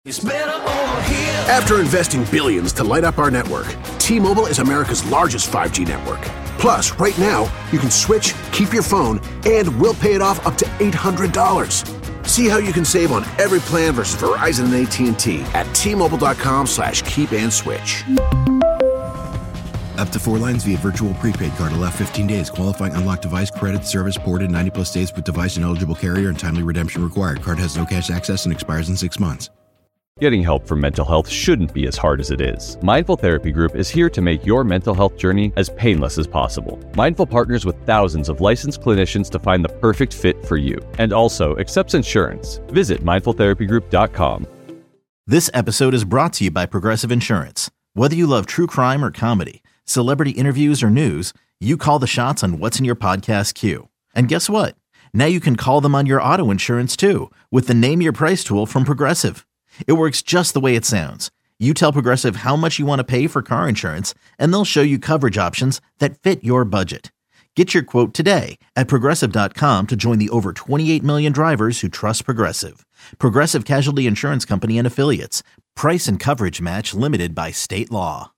After investing billions to light up our network, T-Mobile is America's largest 5G network. Plus, right now, you can switch, keep your phone, and we'll pay it off up to $800. See how you can save on every plan versus Verizon and AT&T at T-Mobile.com/keep-and-switch. Up to 4 lines via virtual prepaid card. Allow 15 days. Qualifying unlocked device credit service ported 90-plus days with device and eligible carrier and timely redemption required. Card has no cash access and expires in 6 months. Getting help for mental health shouldn't be as hard as it is. Mindful Therapy Group is here to make your mental health journey as painless as possible. Mindful partners with thousands of licensed clinicians to find the perfect fit for you, and also accepts insurance. Visit mindfultherapygroup.com. This episode is brought to you by Progressive Insurance. Whether you love true crime or comedy, celebrity interviews or news, you call the shots on what's in your podcast queue. And guess what? Now you can call them on your auto insurance too with the Name Your Price tool from Progressive. It works just the way it sounds. You tell Progressive how much you want to pay for car insurance, and they'll show you coverage options that fit your budget. Get your quote today at Progressive.com to join the over 28 million drivers who trust Progressive. Progressive Casualty Insurance Company and Affiliates. Price and coverage match limited by state law.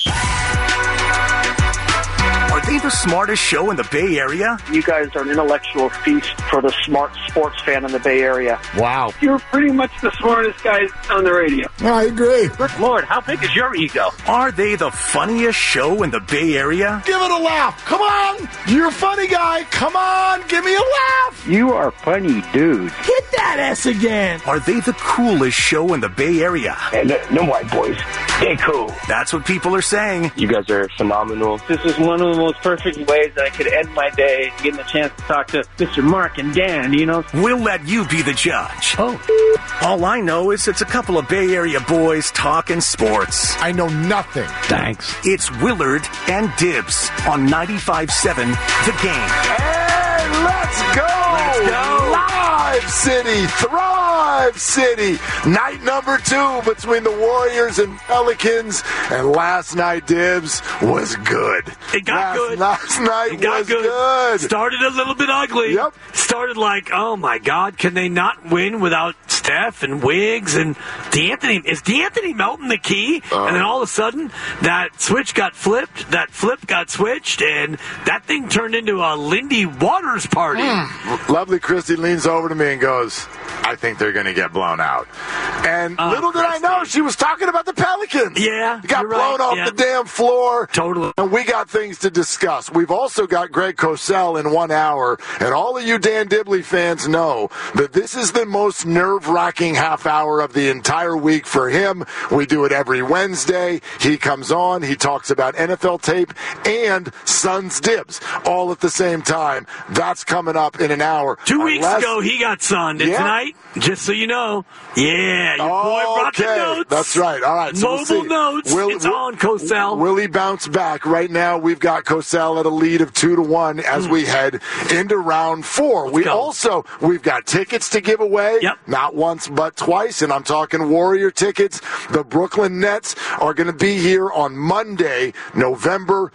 Are they the smartest show in the Bay Area? You guys are an intellectual feast for the smart sports fan in the Bay Area. Wow. You're pretty much the smartest guys on the radio. I agree. Good Lord, how big is your ego? Are they the funniest show in the Bay Area? Give it a laugh. Come on. You're a funny guy. Come on. Give me a laugh. You are funny, dude. Hit that S again. Are they the coolest show in the Bay Area? And them white boys, they cool. That's what people are saying. You guys are phenomenal. This is one of the most perfect ways that I could end my day, getting a chance to talk to Mr. Mark and Dan, you know. We'll let you be the judge. Oh. All I know is it's a couple of Bay Area boys talking sports. I know nothing. Thanks. It's Willard and Dibs on 95.7 The Game. And let's go. Let's go. Live City. Thrive City. Night number 2 between the Warriors and Pelicans. And last night, Dibs, was good. It got good. Last night it got was good. Started a little bit ugly. Yep. Started like, oh my God, can they not win without Steph and Wiggs and D'Anthony? Is D'Anthony Melton the key? And then all of a sudden, that switch got flipped, that flip got switched, and that thing turned into a Lindy Waters party. Lovely Christy leans over to me and goes, I think they're going to get blown out. And little did I know, she was talking about the Pelicans. Yeah. Got blown off the damn floor. Totally. And we got things to discuss. We've also got Greg Cosell in 1 hour. And all of you Dan Dibley fans know that this is the most nerve-wracking half hour of the entire week for him. We do it every Wednesday. He comes on. He talks about NFL tape and Suns Dibs all at the same time. That's coming up in an hour. 2 weeks ago, he got sunned. And tonight, just so you know, your boy brought the notes. That's right. All right. So Mobile notes. It's on, Cosell. Will he bounce back? Right now, we've got Cosell at a lead of 2-1 as we head into round 4. We've got tickets to give away. Yep. Not once, but twice. And I'm talking Warrior tickets. The Brooklyn Nets are going to be here on Monday, November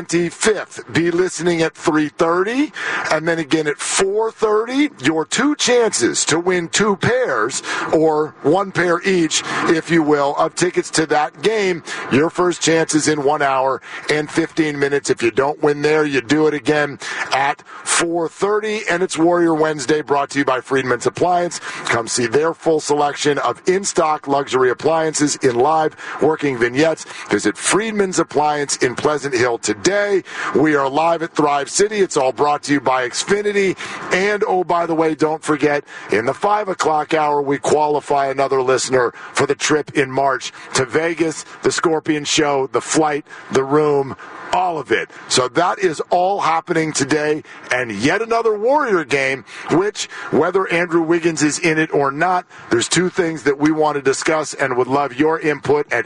25th. Be listening at 3:30 and then again at 4:30. Your 2 chances to win 2 pairs or 1 pair each, if you will, of tickets to that game. Your first chance is in 1 hour and 15 minutes. If you don't win there, you do it again at 4:30. And it's Warrior Wednesday, brought to you by Friedman's Appliance. Come see their full selection of in-stock luxury appliances in live working vignettes. Visit Friedman's Appliance in Pleasant Hill today. We are live at Thrive City. It's all brought to you by Xfinity. And, oh, by the way, don't forget, in the 5 o'clock hour, we qualify another listener for the trip in March to Vegas, the Scorpion Show, the flight, the room, all of it. So that is all happening today. And yet another Warrior game, which, whether Andrew Wiggins is in it or not, there's 2 things that we want to discuss and would love your input at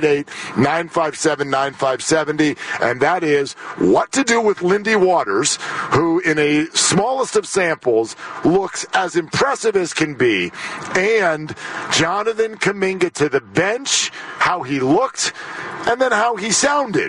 888-957-9570. And that is what to do with Lindy Waters, who in a smallest of samples looks as impressive as can be, and Jonathan Kuminga to the bench, how he looked, and then how he sounded.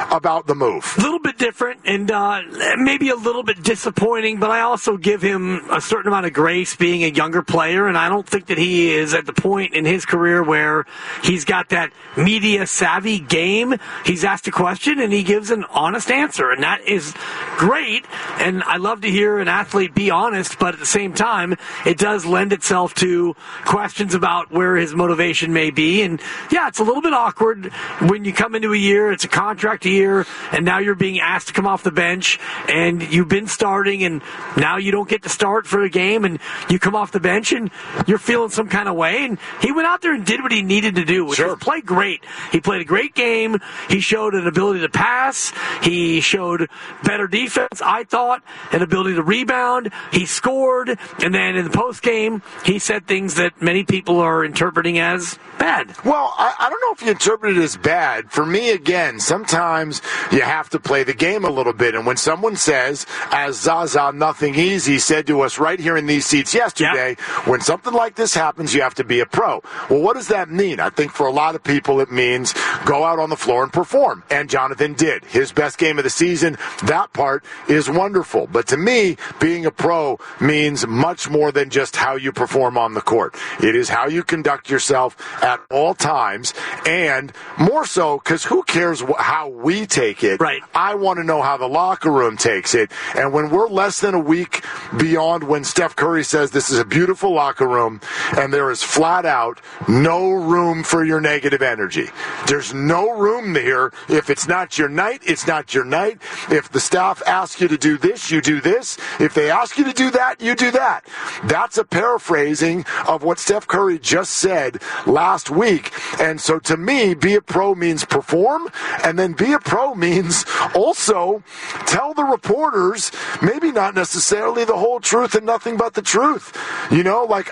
about the move. A little bit different and maybe a little bit disappointing, but I also give him a certain amount of grace being a younger player, and I don't think that he is at the point in his career where he's got that media-savvy game. He's asked a question, and he gives an honest answer, and that is great, and I love to hear an athlete be honest, but at the same time, it does lend itself to questions about where his motivation may be, and yeah, it's a little bit awkward when you come into a year, it's a contract year, and now you're being asked to come off the bench, and you've been starting, and now you don't get to start for a game, and you come off the bench, and you're feeling some kind of way, and he went out there and did what he needed to do, which was play great. He played a great game. He showed an ability to pass. He showed better defense, I thought, an ability to rebound. He scored, and then in the post game, he said things that many people are interpreting as bad. Well, I don't know if you interpret it as bad. For me, again, sometimes you have to play the game a little bit. And when someone says, as Zaza Nothing Easy said to us right here in these seats yesterday, when something like this happens, you have to be a pro. Well, what does that mean? I think for a lot of people it means go out on the floor and perform. And Jonathan did. His best game of the season, that part is wonderful. But to me, being a pro means much more than just how you perform on the court. It is how you conduct yourself at all times, and more so because who cares how we take it? Right. I want to know how the locker room takes it. And when we're less than a week beyond when Steph Curry says this is a beautiful locker room and there is flat out no room for your negative energy. There's no room there. If it's not your night, it's not your night. If the staff asks you to do this, you do this. If they ask you to do that, you do that. That's a paraphrasing of what Steph Curry just said last week. And so to me, be a pro means perform, and then be a pro means also tell the reporters maybe not necessarily the whole truth and nothing but the truth. You know, like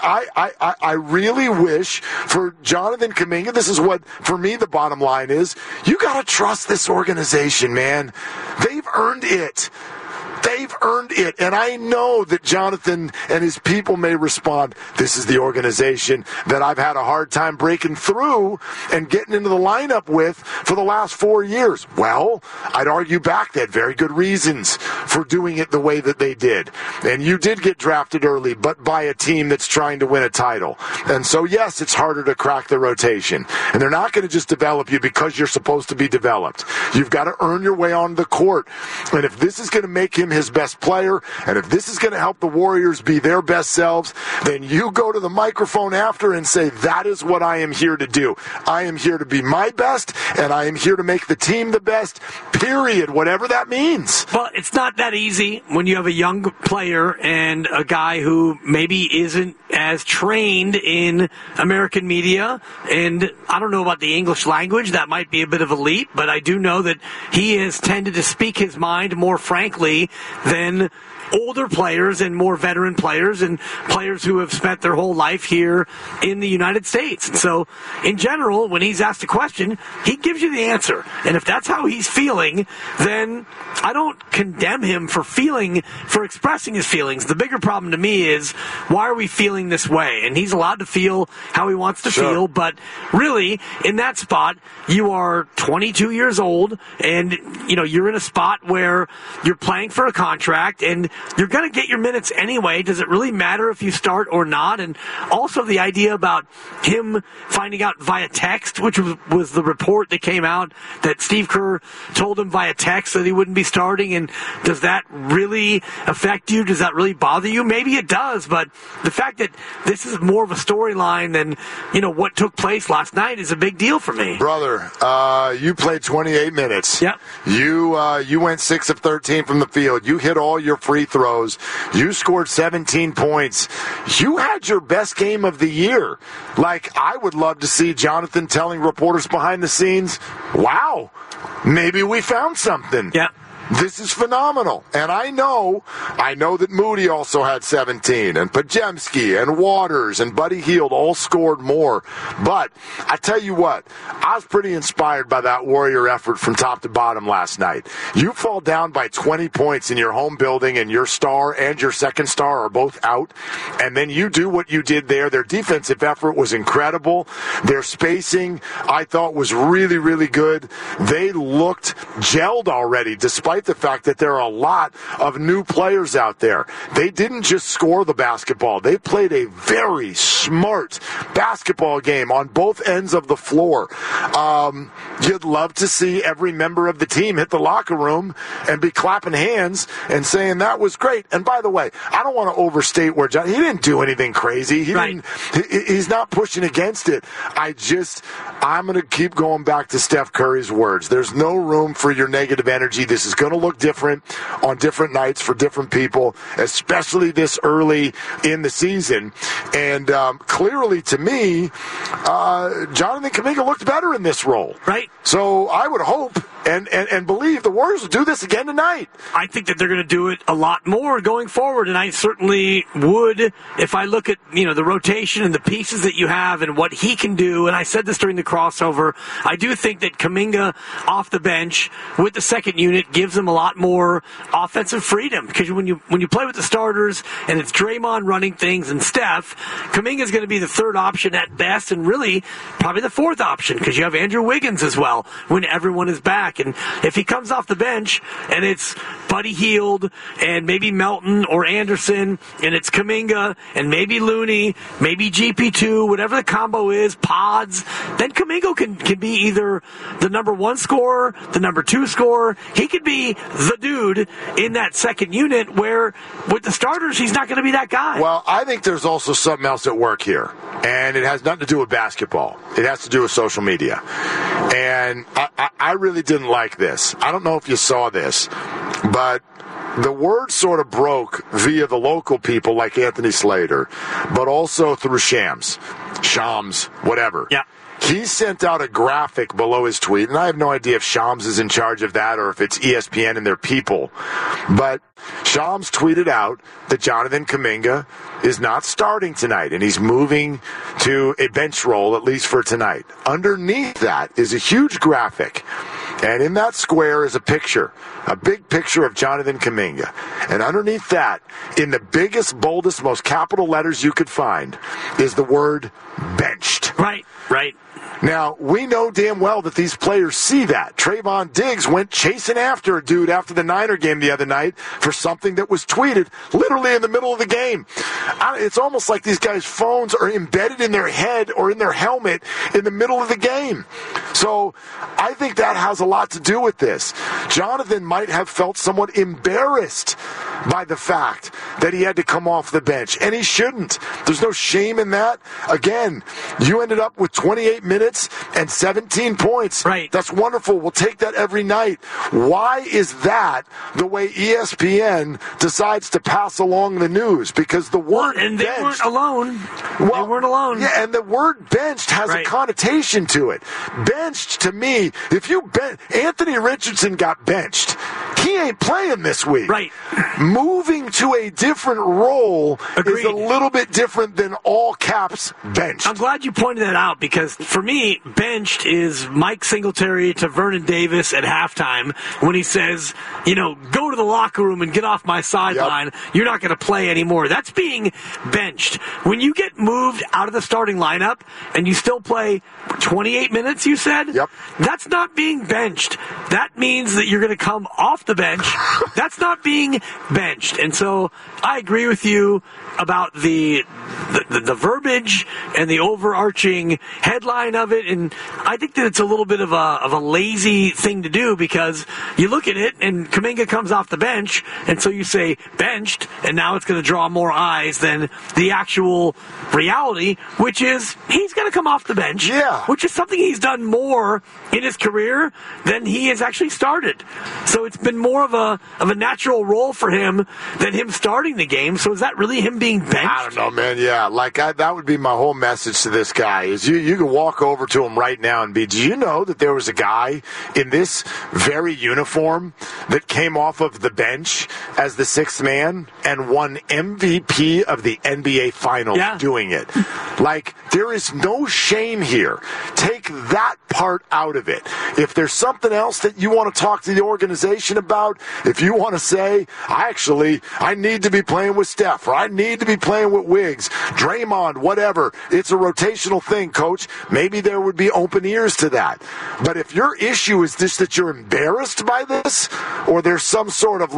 I really wish for Jonathan Kuminga, this is what, for me, the bottom line is, you got to trust this organization, man. They've earned it. They've earned it. And I know that Jonathan and his people may respond, this is the organization that I've had a hard time breaking through and getting into the lineup with for the last 4 years. Well, I'd argue back they had very good reasons for doing it the way that they did. And you did get drafted early, but by a team that's trying to win a title. And so, yes, it's harder to crack the rotation. And they're not going to just develop you because you're supposed to be developed. You've got to earn your way on the court. And if this is going to make him his best player, and if this is going to help the Warriors be their best selves, then you go to the microphone after and say, that is what I am here to do. I am here to be my best, and I am here to make the team the best, period, whatever that means. Well, it's not that easy when you have a young player and a guy who maybe isn't as trained in American media, and I don't know about the English language. That might be a bit of a leap, but I do know that he has tended to speak his mind more frankly than older players and more veteran players and players who have spent their whole life here in the United States. And so, in general, when he's asked a question, he gives you the answer. And if that's how he's feeling, then I don't condemn him for expressing his feelings. The bigger problem to me is, why are we feeling this way? And he's allowed to feel how he wants to feel, but really, in that spot, you are 22 years old, and you're in a spot where you're playing for a contract, and you're going to get your minutes anyway. Does it really matter if you start or not? And also the idea about him finding out via text, which was the report that came out that Steve Kerr told him via text that he wouldn't be starting. And does that really affect you? Does that really bother you? Maybe it does, but the fact that this is more of a storyline than, what took place last night is a big deal for me. Brother, you played 28 minutes. Yep. You went 6 of 13 from the field. You hit all your free throws. You scored 17 points. You had your best game of the year. Like, I would love to see Jonathan telling reporters behind the scenes, wow, maybe we found something. Yeah. This is phenomenal. And I know that Moody also had 17, and Pajemski and Waters and Buddy Hield all scored more. But I tell you what, I was pretty inspired by that Warrior effort from top to bottom last night. You fall down by 20 points in your home building, and your star and your second star are both out, and then you do what you did there. Their defensive effort was incredible. Their spacing, I thought, was really, really good. They looked gelled already, despite the fact that there are a lot of new players out there. They didn't just score the basketball. They played a very smart basketball game on both ends of the floor. You'd love to see every member of the team hit the locker room and be clapping hands and saying that was great. And by the way, I don't want to overstate where John, he didn't do anything crazy. He's not pushing against it. I'm going to keep going back to Steph Curry's words. There's no room for your negative energy. This is going to look different on different nights for different people, especially this early in the season. And clearly, to me, Jonathan Kuminga looked better in this role. Right. So I would hope and believe the Warriors will do this again tonight. I think that they're going to do it a lot more going forward, and I certainly would if I look at the rotation and the pieces that you have and what he can do. And I said this during the crossover. I do think that Kuminga off the bench with the second unit gives them a lot more offensive freedom, because when you play with the starters and it's Draymond running things and Steph, Kuminga is going to be the third option at best, and really probably the fourth option, because you have Andrew Wiggins as well when everyone is back. And if he comes off the bench and it's Buddy Hield and maybe Melton or Anderson, and it's Kuminga and maybe Looney, maybe GP2, whatever the combo is, Pods, then Kuminga can be either the number one scorer, the number two scorer. He could be the dude in that second unit, where with the starters, he's not going to be that guy. Well, I think there's also something else at work here, and it has nothing to do with basketball. It has to do with social media. And I really didn't like this. I don't know if you saw this, but the word sort of broke via the local people like Anthony Slater, but also through Shams, whatever. Yeah. He sent out a graphic below his tweet, and I have no idea if Shams is in charge of that or if it's ESPN and their people. But Shams tweeted out that Jonathan Kuminga is not starting tonight, and he's moving to a bench role, at least for tonight. Underneath that is a huge graphic, and in that square is a picture, a big picture of Jonathan Kuminga. And underneath that, in the biggest, boldest, most capital letters you could find, is the word benched. Right. Now, we know damn well that these players see that. Trayvon Diggs went chasing after a dude after the Niner game the other night for something that was tweeted literally in the middle of the game. It's almost like these guys' phones are embedded in their head or in their helmet in the middle of the game. So I think that has a lot to do with this. Jonathan might have felt somewhat embarrassed by the fact that he had to come off the bench, and he shouldn't. There's no shame in that. Again, you ended up with 28 minutes and 17 points. Right. That's wonderful. We'll take that every night. Why is that the way ESPN decides to pass along the news? Because the word and benched, they weren't alone. They weren't alone. Yeah, and the word benched has a connotation to it. Benched, to me, if you Anthony Richardson got benched, he ain't playing this week. Right. Moving to a different role Agreed. is a little bit different than all caps benched. I'm glad you pointed that out, because for me, benched is Mike Singletary to Vernon Davis at halftime when he says, go to the locker room and get off my sideline. Yep. You're not going to play anymore. That's being benched. When you get moved out of the starting lineup and you still play 28 minutes, you said? Yep. That's not being benched. That means that you're going to come off the bench. That's not being benched. And so I agree with you about the verbiage and the overarching headline of it, and I think that it's a little bit of a lazy thing to do, because you look at it and Kuminga comes off the bench, and so you say benched, and now it's going to draw more eyes than the actual reality, which is he's going to come off the bench, which is something he's done more in his career than he has actually started. So it's been more of a natural role for him than him starting the game. So is that really him being benched? I don't know, man. Yeah, that would be my whole message to this guy is you can walk over to him right now and be, do you know that there was a guy in this very uniform that came off of the bench as the sixth man and won MVP of the NBA Finals doing it? There is no shame here. Take that part out of it. If there's something else that you want to talk to the organization about, if you want to say, I need to be playing with Steph, or I need to be playing with Wiggs, Draymond, whatever. It's a rotational thing, Coach. Maybe there would be open ears to that. But if your issue is just that you're embarrassed by this, or there's some sort of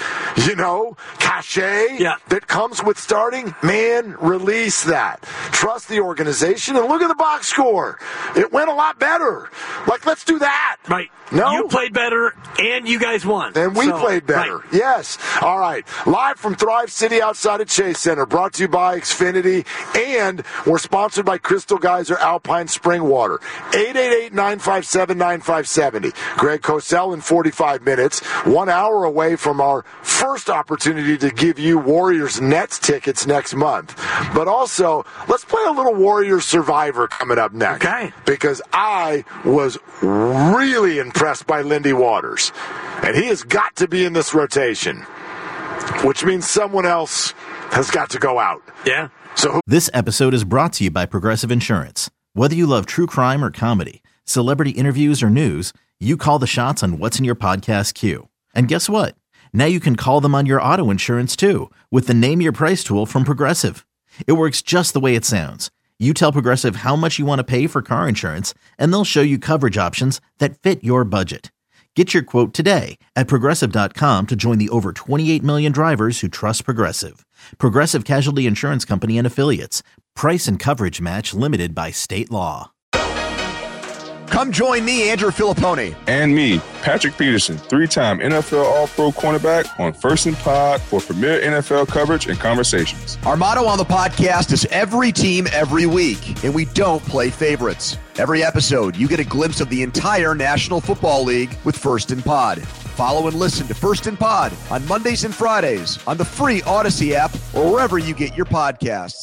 cachet that comes with starting, man, release that. Trust the organization and look at the box score. It went a lot better. Let's do that. Right. No? You played better, and you guys won. And we played better. Right. Yes. All right. Live from Thrive City outside of Chase Center, brought to you by Xfinity, and we're sponsored by Crystal Geyser Alpine Spring Water. 888-957-9570. Greg Cosell in 45 minutes, 1 hour away from our first opportunity to give you Warriors Nets tickets next month. But also, let's play a little Warriors Survivor coming up next. Okay. Because I was really impressed by Lindy Waters. And he has got to be in this rotation, which means someone else has got to go out. Yeah. So This episode is brought to you by Progressive Insurance. Whether you love true crime or comedy, celebrity interviews or news, you call the shots on what's in your podcast queue. And guess what? Now you can call them on your auto insurance too with the Name Your Price tool from Progressive. It works just the way it sounds. You tell Progressive how much you want to pay for car insurance, and they'll show you coverage options that fit your budget. Get your quote today at Progressive.com to join the over 28 million drivers who trust Progressive. Progressive Casualty Insurance Company and Affiliates. Price and coverage match limited by state law. Come join me, Andrew Filippone. And me, Patrick Peterson, 3-time NFL All-Pro cornerback on First and Pod for premier NFL coverage and conversations. Our motto on the podcast is every team, every week, and we don't play favorites. Every episode, you get a glimpse of the entire National Football League with First and Pod. Follow and listen to First and Pod on Mondays and Fridays on the free Odyssey app or wherever you get your podcasts.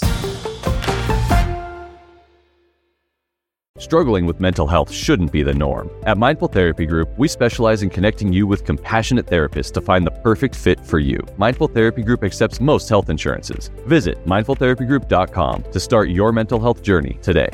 Struggling with mental health shouldn't be the norm. At Mindful Therapy Group, we specialize in connecting you with compassionate therapists to find the perfect fit for you. Mindful Therapy Group accepts most health insurances. Visit mindfultherapygroup.com to start your mental health journey today.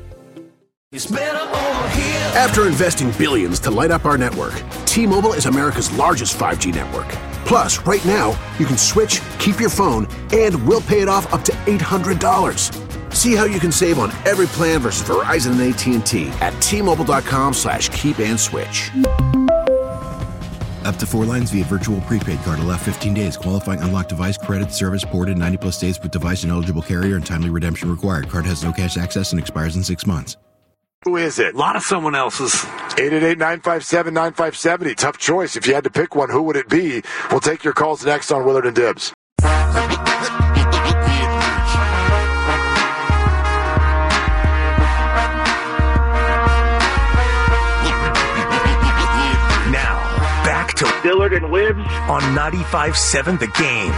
After investing billions to light up our network, T-Mobile is America's largest 5G network. Plus, right now, you can switch, keep your phone, and we'll pay it off up to $800. See how you can save on every plan versus Verizon and AT&T at T-Mobile.com/keep-and-switch. Up to 4 lines via virtual prepaid card. Allow 15 days. Qualifying unlocked device credit service ported 90-plus days with device and eligible carrier and timely redemption required. Card has no cash access and expires in 6 months. Who is it? A lot of someone else's. 888-957-9570. Tough choice. If you had to pick one, who would it be? We'll take your calls next on Willard and Dibs. Dillard and Wibbs on 95.7 The Game.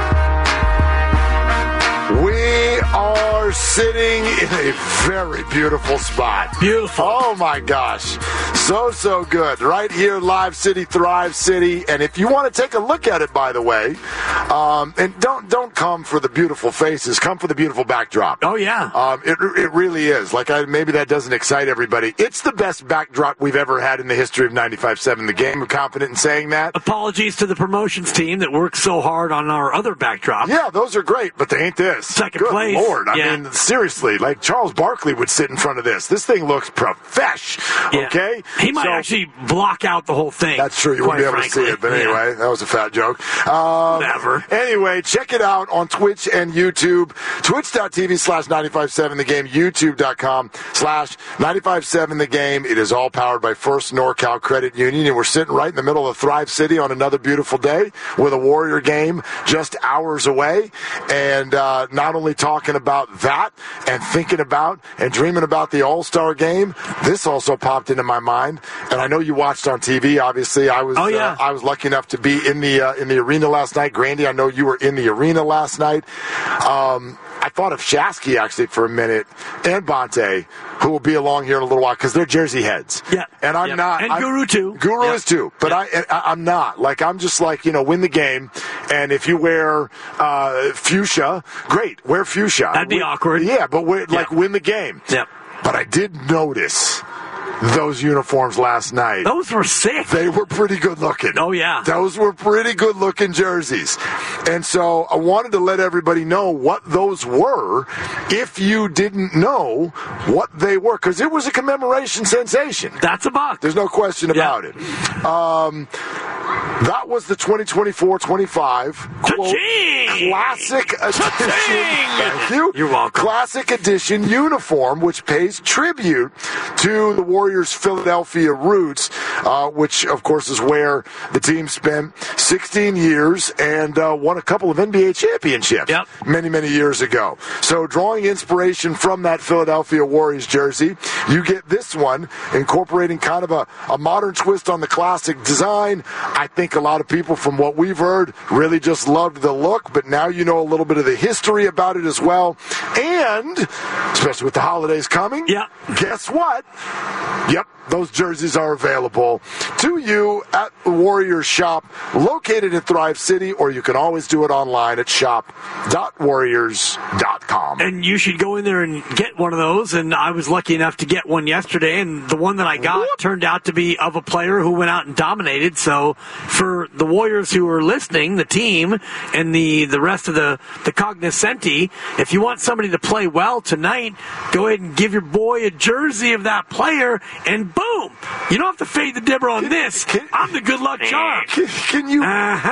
We are sitting in a very beautiful spot. Beautiful. Oh, my gosh. So good. Right here, Live City, Thrive City. And if you want to take a look at it, by the way, and don't come for the beautiful faces. Come for the beautiful backdrop. Oh, yeah. It really is. Maybe that doesn't excite everybody. It's the best backdrop we've ever had in the history of 95.7 The Game. I'm confident in saying that. Apologies to the promotions team that worked so hard on our other backdrop. Yeah, those are great, but they ain't this. Second Good place. Lord. I mean, seriously, Charles Barkley would sit in front of this. This thing looks profesh, okay? He might actually block out the whole thing. That's true. You wouldn't be able to see it. But anyway, that was a fat joke. Never. Anyway, check it out on Twitch and YouTube. Twitch.tv/957 The Game. YouTube.com/957 The Game. It is all powered by First NorCal Credit Union. And we're sitting right in the middle of Thrive City on another beautiful day with a Warrior game just hours away. And not only talking about that and thinking about and dreaming about the All-Star game, this also popped into my mind. And I know you watched on TV. Obviously, I was lucky enough to be in the arena last night. Grandy, I know you were in the arena last night. I I thought of Shasky actually for a minute, and Bonte, who will be along here in a little while because they're Jersey heads. Yeah. And I'm not. And Guru too. Guru is too. But I'm not. Like, I'm just like, win the game. And if you wear fuchsia, great. Wear fuchsia. That'd be awkward. Yeah, but win the game. Yeah. But I did notice those uniforms last night. Those were sick. They were pretty good looking. Oh, yeah. Those were pretty good looking jerseys. And so I wanted to let everybody know what those were if you didn't know what they were, because it was a commemoration sensation. That's a buck. There's no question about it. That was the 2024-25 Classic Edition. Thank you. You're welcome. Classic Edition uniform, which pays tribute to the Warriors' Philadelphia roots, which, of course, is where the team spent 16 years and won a couple of NBA championships many, many years ago. So drawing inspiration from that Philadelphia Warriors jersey, you get this one, incorporating kind of a modern twist on the classic design. I think a lot of people, from what we've heard, really just loved the look, but now you know a little bit of the history about it as well. And, especially with the holidays coming, guess what? Yep, those jerseys are available to you at the Warriors shop located in Thrive City, or you can always do it online at shop.warriors.com. And you should go in there and get one of those, and I was lucky enough to get one yesterday, and the one that I got turned out to be of a player who went out and dominated. So for the Warriors who are listening, the team, and the rest of the cognoscenti, if you want somebody to play well tonight, go ahead and give your boy a jersey of that player, and boom! You don't have to fade the dibber on this. I'm the good luck charm. Can you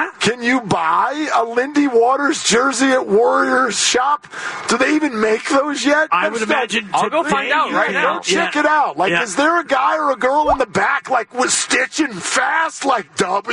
buy a Lindy Waters jersey at Warriors shop? Do they even make those yet? I would imagine. I'll go find out right now. Check it out. Like, is there a guy or a girl in the back, like, with stitching fast, like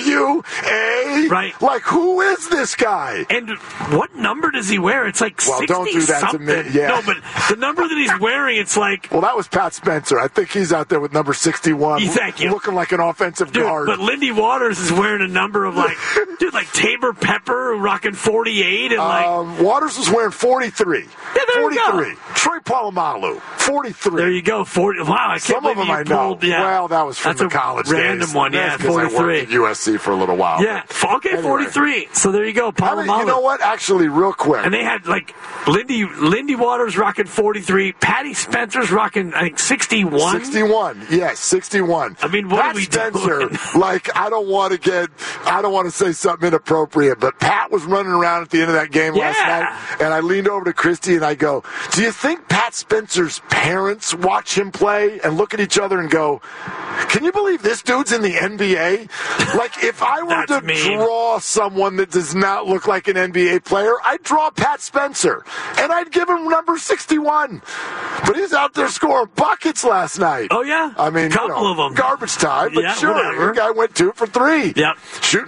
W-A? Right. Like, who is this guy? And what number does he wear? It's like 60 don't do that something. to me. Yeah. No, but the number that he's wearing, it's like... Well, that was Pat Spencer. I think he's out there with number 61. Thank you. Looking like an offensive guard. But Lindy Waters is wearing a number of, like, like Tabor Pepper rocking 48. And Waters was wearing 43. Yeah, there 43. You go. Troy Polamalu, 43. There you go. 40. Wow, I can't Some of them I know. Well, that was from the college days. That's a random one, yeah, 43. I worked at USC for a little while. Yeah, okay, 43. So there you go, Polamalu. You know what? Actually, real quick. And they had, like, Lindy Waters rocking 43. Patty Spencer's rocking, I think, 61. 61, yes, 61. I mean, what Pat are we Spencer, doing? like, I don't want to say something inappropriate, but Pat was running around at the end of that game last night, and I leaned over to Christy and I go, do you think Pat Spencer's parents watch him play and look at each other and go, can you believe this dude's in the NBA? Like, if I were to draw someone that does not look like an NBA player, I'd draw Pat Spencer, and I'd give him number 61. But he's out there scoring buckets last night. Oh, yeah? I mean, a couple of them. Garbage time, but sure. Whatever. The guy went 2 for 3. Yep. Shooting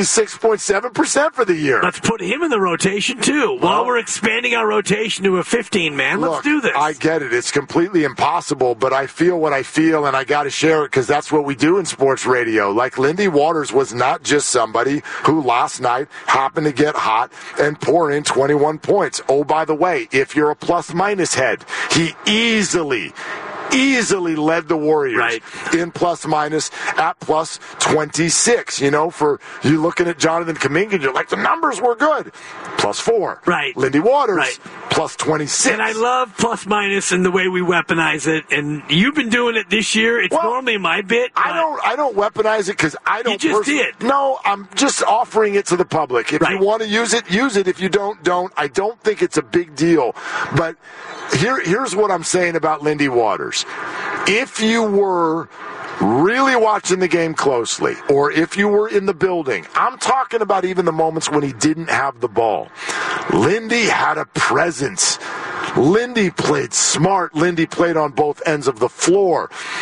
66.7% for the year. Let's put him in the rotation, too. While we're expanding our rotation to a 15-man, let's do this. I get it. It's completely impossible, but I feel what I feel, and I got to share it because that's what we do in sports radio. Like, Lindy Waters was not just somebody who last night happened to get hot and pour in 21 points. Oh, by the way, if you're a plus-minus head, he easily led the Warriors in plus-minus at plus 26. You know, for you looking at Jonathan Kuminga, you're like, the numbers were good. Plus 4. Right. Lindy Waters, plus 26. And I love plus-minus and the way we weaponize it. And you've been doing it this year. It's normally my bit. I don't weaponize it because I don't. You just did. No, I'm just offering it to the public. If you want to use it, use it. If you don't. I don't think it's a big deal. But here's what I'm saying about Lindy Waters. If you were really watching the game closely, or if you were in the building, I'm talking about even the moments when he didn't have the ball. Lindy had a presence. Lindy played smart. Lindy played on both ends of the floor.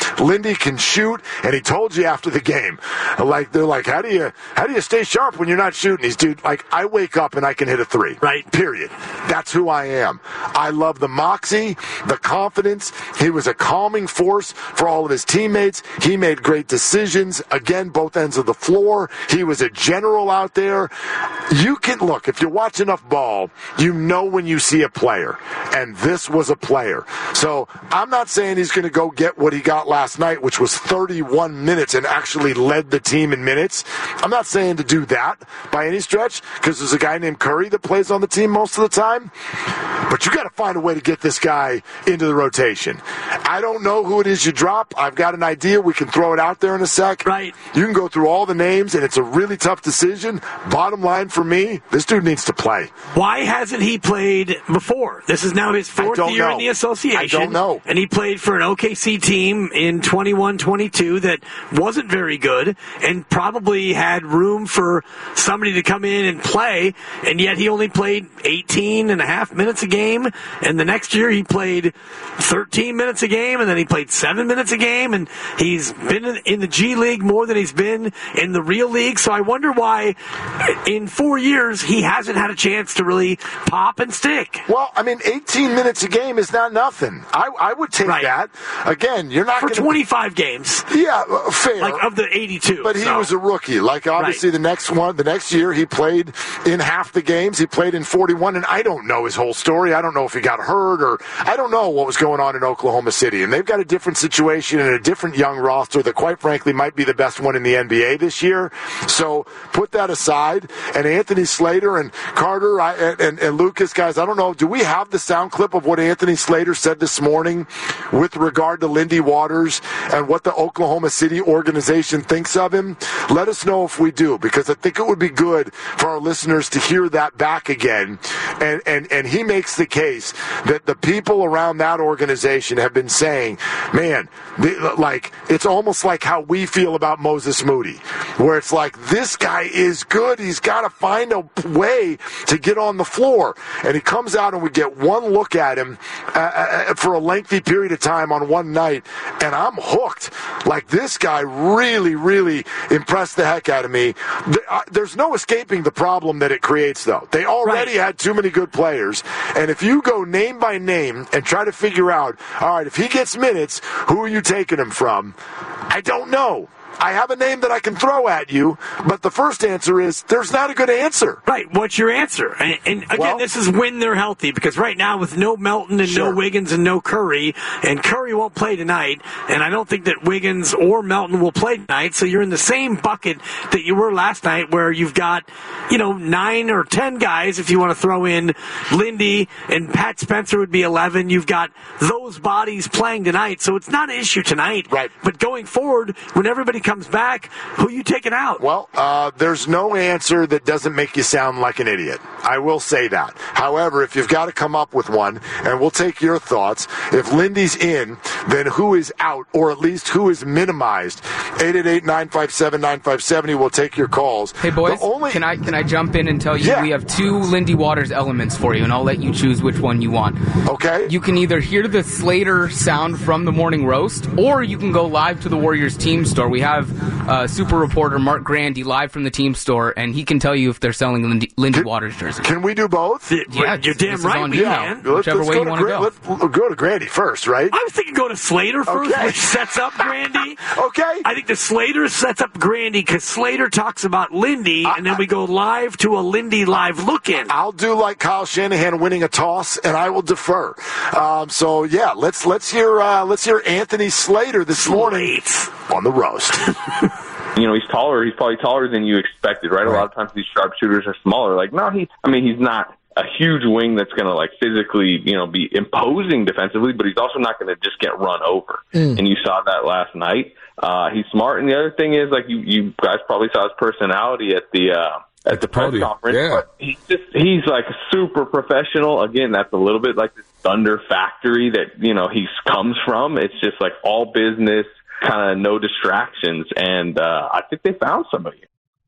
Lindy can shoot, and he told you after the game, like they're like, how do you stay sharp when you're not shooting? He's, dude, like I wake up and I can hit a three. Right. Period. That's who I am. I love the moxie, the confidence. He was a calming force for all of his teammates. He made great decisions. Again, both ends of the floor. He was a general out there. You can look, if you watch enough ball, you know when you see a player. And this was a player. So I'm not saying he's going to go get what he got last night, which was 31 minutes and actually led the team in minutes. I'm not saying to do that by any stretch, because there's a guy named Curry that plays on the team most of the time. But you got to find a way to get this guy into the rotation. I don't know who it is you drop. I've got an idea. We can throw it out there in a sec. Right. You can go through all the names, and it's a really tough decision. Bottom line for me, this dude needs to play. Why hasn't he played before? This is now his fourth year in the association. I don't know. And he played for an OKC team in 21-22 that wasn't very good and probably had room for somebody to come in and play, and yet he only played 18 and a half minutes a game, and the next year he played 13 minutes a game, and then he played 7 minutes a game, and he's been in the G League more than he's been in the real league. So I wonder why in 4 years he hasn't had a chance to really pop and stick. Well, I mean, 18 minutes a game is not nothing. I would take that. Again, you're not for 25 games. Yeah, fair. Like of the 82. But he was a rookie. Like obviously the next year he played in half the games. He played in 41, and I don't know his whole story. I don't know if he got hurt, or I don't know what was going on in Oklahoma City. And they've got a different situation and a different young roster that quite frankly might be the best one in the NBA this year. So put that aside. And Anthony Slater and Carter and Lucas, guys, I don't know. Do we have the sound clip of what Anthony Slater said this morning with regard to Lindy Waters and what the Oklahoma City organization thinks of him? Let us know if we do, because I think it would be good for our listeners to hear that back again. And he makes the case that the people around that organization have been saying, man, like it's almost like how we feel about Moses Moody, where it's like, this guy is good. He's got to find a way to get on the floor. And he comes out and we get one look at him for a lengthy period of time on one night, and I'm hooked. Like, this guy really, really impressed the heck out of me. There's no escaping the problem that it creates, though. They already had too many good players, and if you go name by name and try to figure out, all right, if he gets minutes, who are you taking him from? I don't know. I have a name that I can throw at you, but the first answer is there's not a good answer. Right. What's your answer? And again, this is when they're healthy, because right now with no Melton and no Wiggins and no Curry, and Curry won't play tonight, and I don't think that Wiggins or Melton will play tonight, so you're in the same bucket that you were last night, where you've got, 9 or 10 guys. If you want to throw in Lindy and Pat Spencer would be 11. You've got those bodies playing tonight, so it's not an issue tonight. Right. But going forward, when everybody comes back, who are you taking out? Well, there's no answer that doesn't make you sound like an idiot. I will say that. However, if you've got to come up with one, and we'll take your thoughts, if Lindy's in, then who is out, or at least who is minimized? 888-957-9570. We'll take your calls. Hey, boys, can I jump in and tell you we have 2 Lindy Waters elements for you, and I'll let you choose which one you want. Okay. You can either hear the Slater sound from the morning roast, or you can go live to the Warriors team store. We have super reporter Mark Grandy live from the team store, and he can tell you if they're selling Lindy Waters jerseys. Can we do both? Yeah, you're damn right we can. Whichever way you want to go. Let's go to Grandy first, right? I was thinking go to Slater first, which sets up Grandy. Okay. I think the Slater sets up Grandy because Slater talks about Lindy, and then we go live to a Lindy live look-in. I'll do like Kyle Shanahan winning a toss, and I will defer. Let's hear Anthony Slater this morning on the roast. He's taller. He's probably taller than you expected, right? A lot of times these sharpshooters are smaller. Like, no, he's not a huge wing that's going to physically, be imposing defensively, but he's also not going to just get run over. And you saw that last night. He's smart. And the other thing is, you guys probably saw his personality at the press conference. Yeah. But he's like super professional. Again, that's a little bit like this Thunder factory that, he comes from. It's just like all business, kind of no distractions. And I think they found somebody.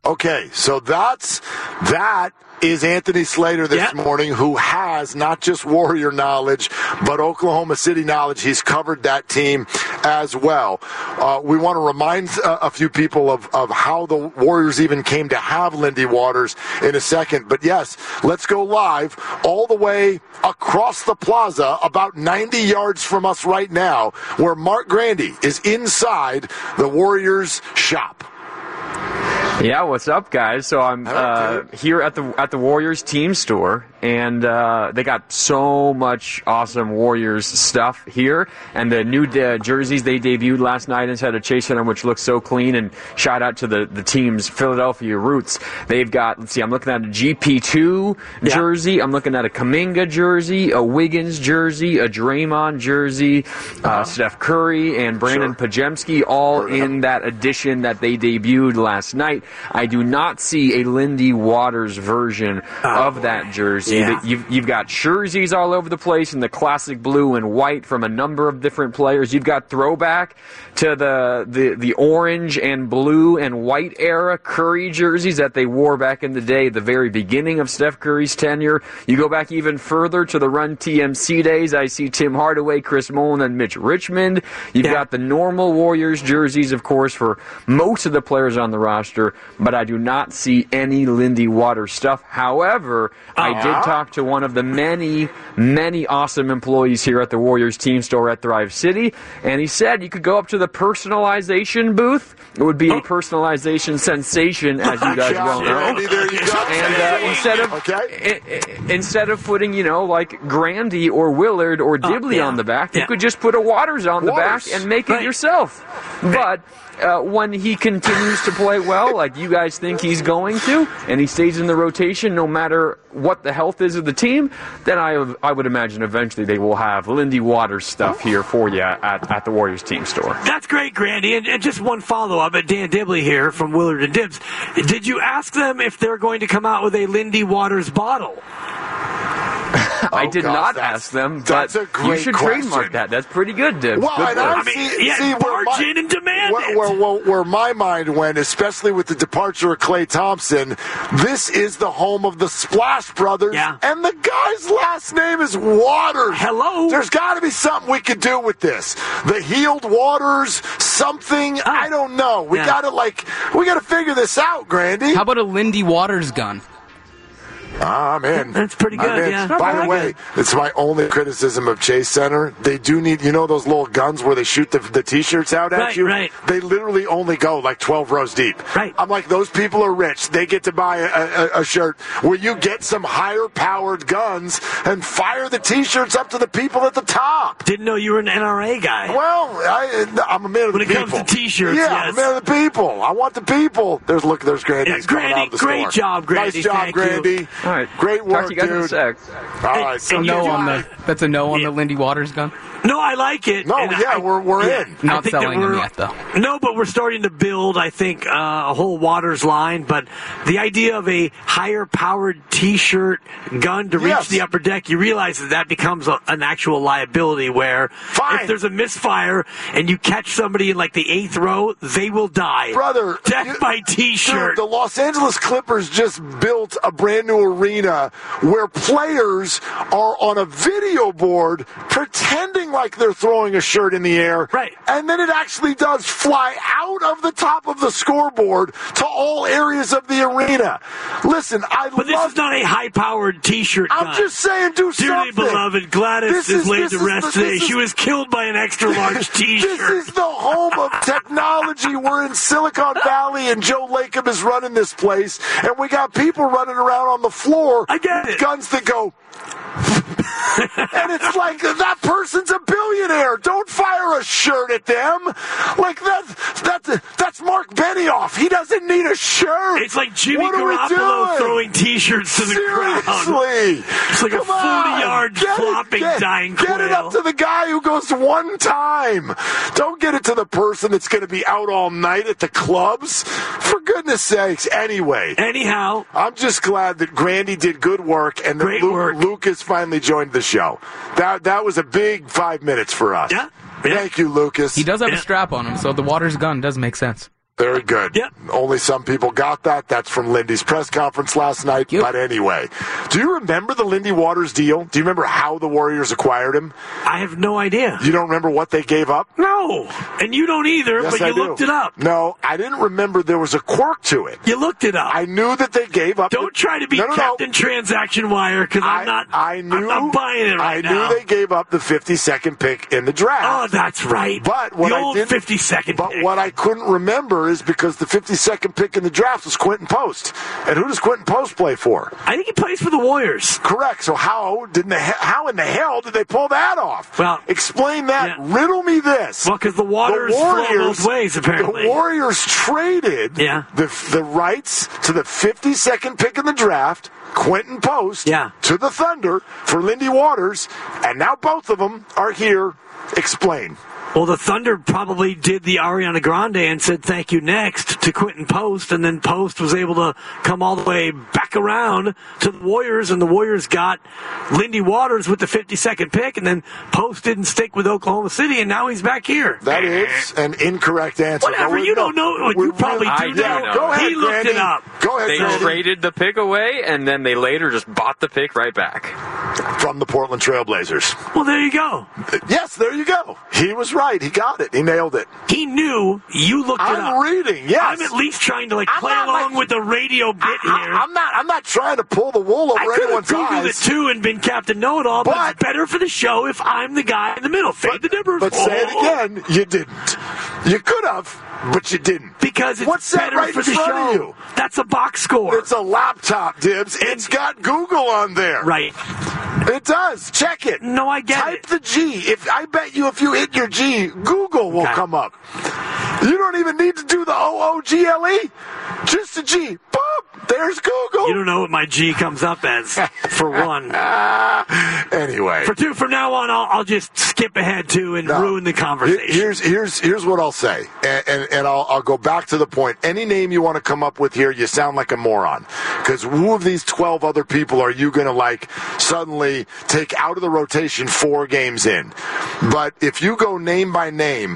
Okay, so that is Anthony Slater this morning, who has not just Warrior knowledge, but Oklahoma City knowledge. He's covered that team as well. We want to remind a few people of how the Warriors even came to have Lindy Waters in a second. But yes, let's go live all the way across the plaza, about 90 yards from us right now, where Mark Grandy is inside the Warriors shop. Yeah, what's up, guys? So I'm here at the Warriors team store, and they got so much awesome Warriors stuff here. And the new jerseys they debuted last night inside of Chase Center, which looks so clean. And shout out to the team's Philadelphia roots. They've got, let's see, I'm looking at a GP2 jersey. I'm looking at a Kuminga jersey, a Wiggins jersey, a Draymond jersey, Steph Curry and Brandon Pajemski, all in that edition that they debuted last night. I do not see a Lindy Waters version of that jersey. Yeah. You've got jerseys all over the place in the classic blue and white from a number of different players. You've got throwback to the orange and blue and white era Curry jerseys that they wore back in the day, the very beginning of Steph Curry's tenure. You go back even further to the Run TMC days. I see Tim Hardaway, Chris Mullin, and Mitch Richmond. You've got the normal Warriors jerseys, of course, for most of the players on the roster, but I do not see any Lindy Waters stuff. However, I did talk to one of the many, many awesome employees here at the Warriors team store at Thrive City, and he said you could go up to the personalization booth. It would be a personalization sensation, as you guys well know. And instead of putting, like Grandy or Willard or Dibley on the back, you could just put a Waters on the back and make it yourself. But when he continues to play well, like you guys think he's going to, and he stays in the rotation no matter what the health is of the team, then I would imagine eventually they will have Lindy Waters stuff here for you at the Warriors team store. That's great, Grandy. And just one follow-up at Dan Dibley here from Willard and Dibs. Did you ask them if they're going to come out with a Lindy Waters bottle? I did not ask them, but you should trademark that. That's pretty good, Dibs. Well, good barge in and demand where my mind went, especially with the departure of Klay Thompson, this is the home of the Splash Brothers, and the guy's last name is Waters. Hello? There's got to be something we could do with this. The Healed Waters, something, I don't know. We got to figure this out, Grandy. How about a Lindy Waters gun? I'm in. That's pretty good, yeah. By the way, it's my only criticism of Chase Center. They do need, those little guns where they shoot the T-shirts out at you? Right. They literally only go like 12 rows deep. Right. I'm like, those people are rich. They get to buy a shirt where you get some higher-powered guns and fire the T-shirts up to the people at the top. Didn't know you were an NRA guy. Well, I'm a man of the people. When it comes to T-shirts, I'm a man of the people. I want the people. There's Grandy. Grandy, great job, Grandy. Nice job, Grandy. All right. Great work, Talk to you guys in a sec. All right. So that's a no on the Lindy Waters gun? No, I like it. No, we're in. Not selling them yet, though. No, but we're starting to build, I think, a whole Waters line. But the idea of a higher-powered T-shirt gun to reach the upper deck, you realize that becomes an actual liability where if there's a misfire and you catch somebody in like the 8th row, they will die. Brother. Death by T-shirt. Dude, the Los Angeles Clippers just built a brand new arena where players are on a video board pretending like they're throwing a shirt in the air. Right. And then it actually does fly out of the top of the scoreboard to all areas of the arena. Listen, But this is not a high-powered T-shirt gun. I'm just saying, do Dearly something. beloved, Gladys is laid to rest today. She was killed by an extra-large T-shirt. This is the home of technology. We're in Silicon Valley, and Joe Lacob is running this place, and we got people running around on the floor with guns that go... and it's like, that person's a billionaire. Don't fire a shirt at them. Like, that's Mark Benioff. He doesn't need a shirt. It's like Jimmy Garoppolo throwing T-shirts to the crowd. Seriously. It's like a 40-yard flopping dying quail. Get it up to the guy who goes one time. Don't get it to the person that's going to be out all night at the clubs. For goodness sakes. Anyhow. I'm just glad that Grandy did good work and that Lucas finally joined the show. That was a big 5 minutes for us. Yeah. Thank you, Lucas. He does have a strap on him, so the Waters gun does make sense. Very good. Yep. Only some people got that. That's from Lindy's press conference last night. Yep. But anyway, do you remember the Lindy Waters deal? Do you remember how the Warriors acquired him? I have no idea. You don't remember what they gave up? No. And you don't either, yes, but you looked it up. No, I didn't remember there was a quirk to it. You looked it up. I knew that they gave up. Don't try to be Captain Transaction Wire, because I'm not buying it right now. I knew they gave up the 52nd pick in the draft. Oh, that's right. But what the I old didn't, 52nd pick. But what I couldn't remember is because the 52nd pick in the draft was Quentin Post. And who does Quentin Post play for? I think he plays for the Warriors. Correct. So how in the hell did they pull that off? Well, explain that. Yeah. Riddle me this. Well, because the Warriors flow both ways, apparently. The Warriors traded the rights to the 52nd pick in the draft, Quentin Post, to the Thunder for Lindy Waters, and now both of them are here. Explain. Well, the Thunder probably did the Ariana Grande and said thank you next to Quentin Post, and then Post was able to come all the way back around to the Warriors, and the Warriors got Lindy Waters with the 52nd pick, and then Post didn't stick with Oklahoma City, and now he's back here. That is an incorrect answer. Whatever, you don't know. You probably do know. Go ahead, he looked Grandy. it up. Go ahead, They Grandy. traded the pick away, and then they later just bought the pick right back. From the Portland Trailblazers. Well, there you go. Yes, there you go. He was right. He got it. He nailed it. He knew. You looked it up. I'm reading, yes. I'm at least trying to play along with the radio bit here. I'm not trying to pull the wool over anyone's eyes. I could have Googled it too and been Captain Know-It-All, but it's better for the show if I'm the guy in the middle. Fade the numbers. But say it again, you didn't. You could have, but you didn't. Because it's What's better that right for in the front show. of you? That's a box score. It's a laptop, Dibs. It's got Google on there. Right. It does. Check it. No, I get Type the G. I bet you if you hit your G, Google will come up. You don't even need to do the OOGLE. Just a G. Boop. There's Google. You don't know what my G comes up as, for one. Anyway. For two, from now on, I'll just skip ahead to and ruin the conversation. Here's what I'll say, and I'll go back to the point. Any name you want to come up with here, you sound like a moron. Because who of these 12 other people are you going to suddenly take out of the rotation 4 games in? But if you go name by name,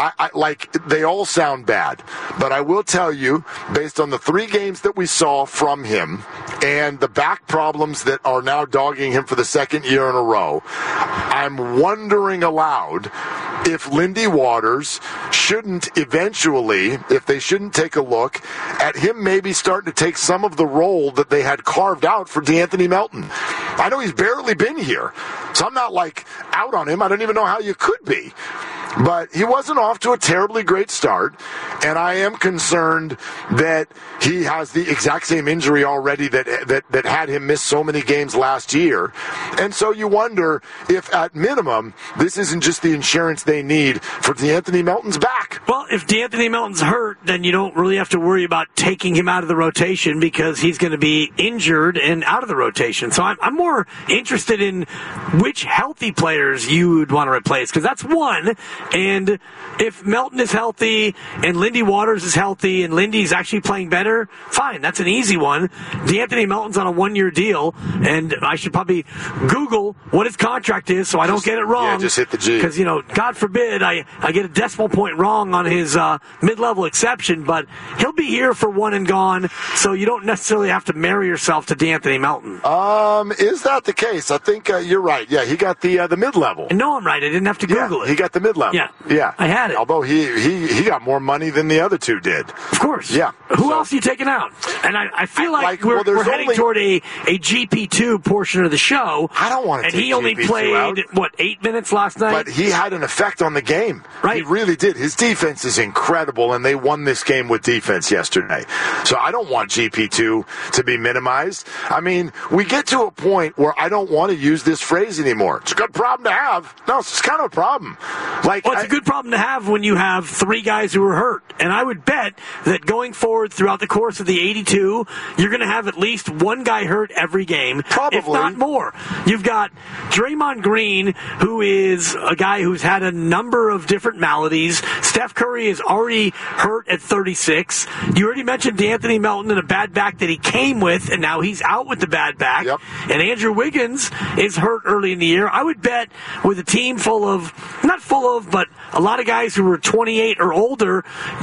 they all sound bad. But I will tell you, based on the 3 games that we saw from him and the back problems that are now dogging him for the second year in a row, I'm wondering aloud if Lindy Waters shouldn't eventually, if they shouldn't take a look at him maybe starting to take some of the role that they had carved out for DeAnthony Melton. I know he's barely been here, so I'm not out on him. I don't even know how you could be. But he wasn't off to a terribly great start, and I am concerned that he has the exact same injury already that had him miss so many games last year. And so you wonder if, at minimum, this isn't just the insurance they need for DeAnthony Melton's back. Well, if DeAnthony Melton's hurt, then you don't really have to worry about taking him out of the rotation because he's going to be injured and out of the rotation. So I'm more interested in which healthy players you would want to replace, because that's one. And if Melton is healthy and Lindy Waters is healthy and Lindy's actually playing better, fine, that's an easy one. DeAnthony Melton's on a 1-year deal, and I should probably Google what his contract is so I don't get it wrong. Yeah, just hit the G. Because, God forbid I get a decimal point wrong on his mid-level exception, but he'll be here for one and gone, so you don't necessarily have to marry yourself to DeAnthony Melton. Is that the case? I think you're right. Yeah, he got the mid-level. No, I'm right. I didn't have to Google it. He got the mid-level. Yeah. I had it. Although he got more money than the other 2 did. Of course. Yeah. Who else are you taking out? And I feel like we're heading toward a GP2 portion of the show. I don't want to take And he only GP2 played, out. 8 minutes last night? But he had an effect on the game. Right. He really did. His defense is incredible, and they won this game with defense yesterday. So I don't want GP2 to be minimized. I mean, we get to a point where I don't want to use this phrase anymore. It's a good problem to have. No, it's kind of a problem. It's a good problem to have when you have 3 guys who are hurt. And I would bet that going forward throughout the course of the 82, you're going to have at least 1 guy hurt every game. Probably. If not more. You've got Draymond Green, who is a guy who's had a number of different maladies. Steph Curry is already hurt at 36. You already mentioned DeAnthony Melton and a bad back that he came with, and now he's out with the bad back. Yep. And Andrew Wiggins is hurt early in the year. I would bet with a team but a lot of guys who were 28 or older, you're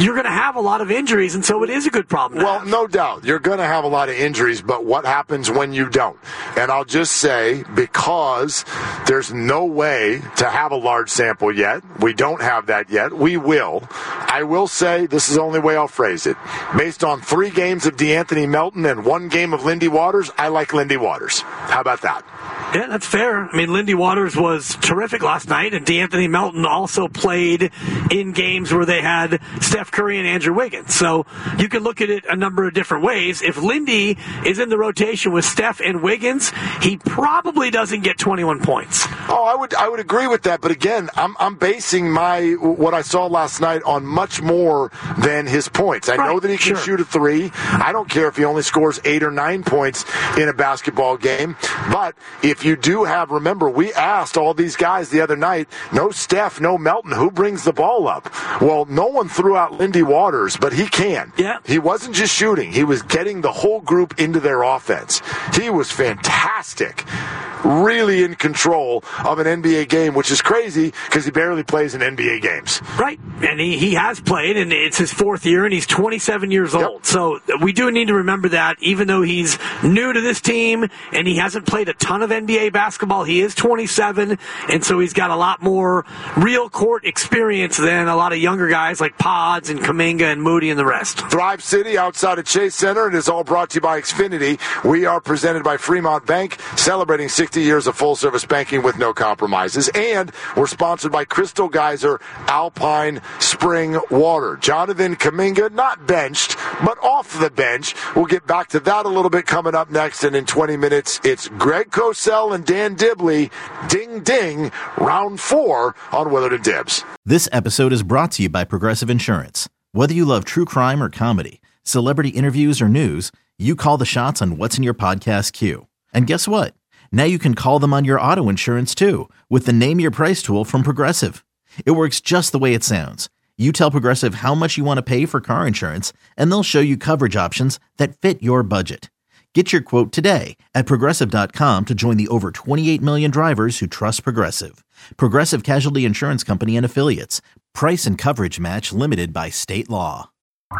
you're going to have a lot of injuries, and so it is a good problem. Well, no doubt. You're going to have a lot of injuries, but what happens when you don't? And I'll just say, because there's no way to have a large sample yet, we don't have that yet, we will. I will say, this is the only way I'll phrase it. Based on 3 games of DeAnthony Melton and 1 game of Lindy Waters, I like Lindy Waters. How about that? Yeah, that's fair. I mean, Lindy Waters was terrific last night, and DeAnthony Melton also played in games where they had Steph Curry and Andrew Wiggins. So you can look at it a number of different ways. If Lindy is in the rotation with Steph and Wiggins, he probably doesn't get 21 points. Oh, I would agree with that. But again, I'm basing what I saw last night on much more than his points. I know that he can shoot a 3. I don't care if he only scores 8 or 9 points in a basketball game. But if you do have, remember, we asked all these guys the other night, no Steph, no Melton, who brings the ball up? Well, no one threw out Lindy Waters, but he can. Yeah. He wasn't just shooting. He was getting the whole group into their offense. He was fantastic. Really in control of an NBA game, which is crazy because he barely plays in NBA games. Right. And he has played, and it's his 4th year, and he's 27 years old. So we do need to remember that, even though he's new to this team and he hasn't played a ton of NBA basketball, he is 27, and so he's got a lot more real court experience than a lot of younger guys like Pods and Kuminga and Moody and the rest. Thrive City outside of Chase Center. It is all brought to you by Xfinity. We are presented by Fremont Bank, celebrating 60 years of full-service banking with no compromises. And we're sponsored by Crystal Geyser Alpine Spring Water. Jonathan Kuminga, not benched, but off the bench. We'll get back to that a little bit coming up next. And in 20 minutes, it's Greg Cosell and Dan Dibley. Ding, ding, round 4 on Willard and Dibs. This episode is brought to you by Progressive Insurance. Whether you love true crime or comedy, celebrity interviews or news, you call the shots on what's in your podcast queue. And guess what? Now you can call them on your auto insurance too with the Name Your Price tool from Progressive. It works just the way it sounds. You tell Progressive how much you want to pay for car insurance, and they'll show you coverage options that fit your budget. Get your quote today at Progressive.com to join the over 28 million drivers who trust Progressive. Progressive Casualty Insurance Company and Affiliates. Price and coverage match limited by state law.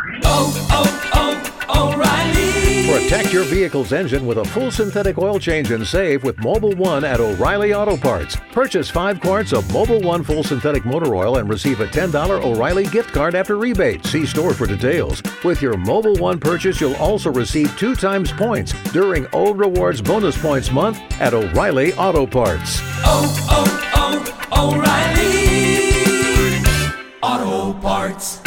O'Reilly. Protect your vehicle's engine with a full synthetic oil change and save with Mobil 1 at O'Reilly Auto Parts. Purchase 5 quarts of Mobil 1 full synthetic motor oil and receive a $10 O'Reilly gift card after rebate. See store for details. With your Mobil 1 purchase, you'll also receive 2 times points during O Rewards Bonus Points Month at O'Reilly Auto Parts. O'Reilly Auto Parts.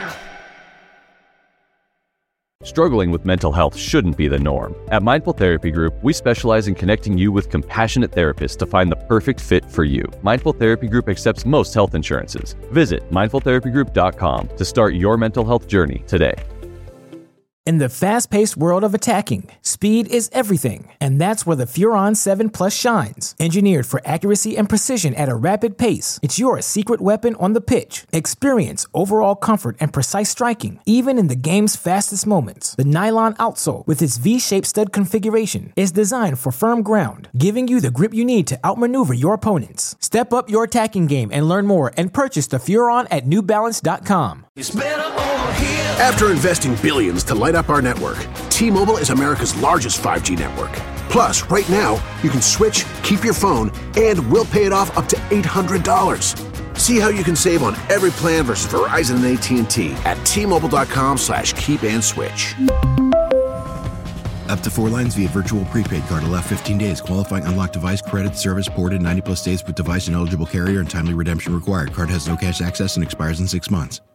Struggling with mental health shouldn't be the norm. At Mindful Therapy Group, we specialize in connecting you with compassionate therapists to find the perfect fit for you. Mindful Therapy Group accepts most health insurances. Visit mindfultherapygroup.com to start your mental health journey today. In the fast-paced world of attacking, speed is everything, and that's where the Furon 7 Plus shines. Engineered for accuracy and precision at a rapid pace, it's your secret weapon on the pitch. Experience overall comfort and precise striking, even in the game's fastest moments. The nylon outsole, with its V-shaped stud configuration, is designed for firm ground, giving you the grip you need to outmaneuver your opponents. Step up your attacking game and learn more and purchase the Furon at NewBalance.com. It's better over here. After investing billions to light up our network, T-Mobile is America's largest 5G network. Plus, right now, you can switch, keep your phone, and we'll pay it off up to $800. See how you can save on every plan versus Verizon and AT&T at T-Mobile.com/keep-and-switch. Up to 4 lines via virtual prepaid card. Allow 15 days. Qualifying unlocked device credit service ported 90 plus days with device and eligible carrier and timely redemption required. Card has no cash access and expires in 6 months.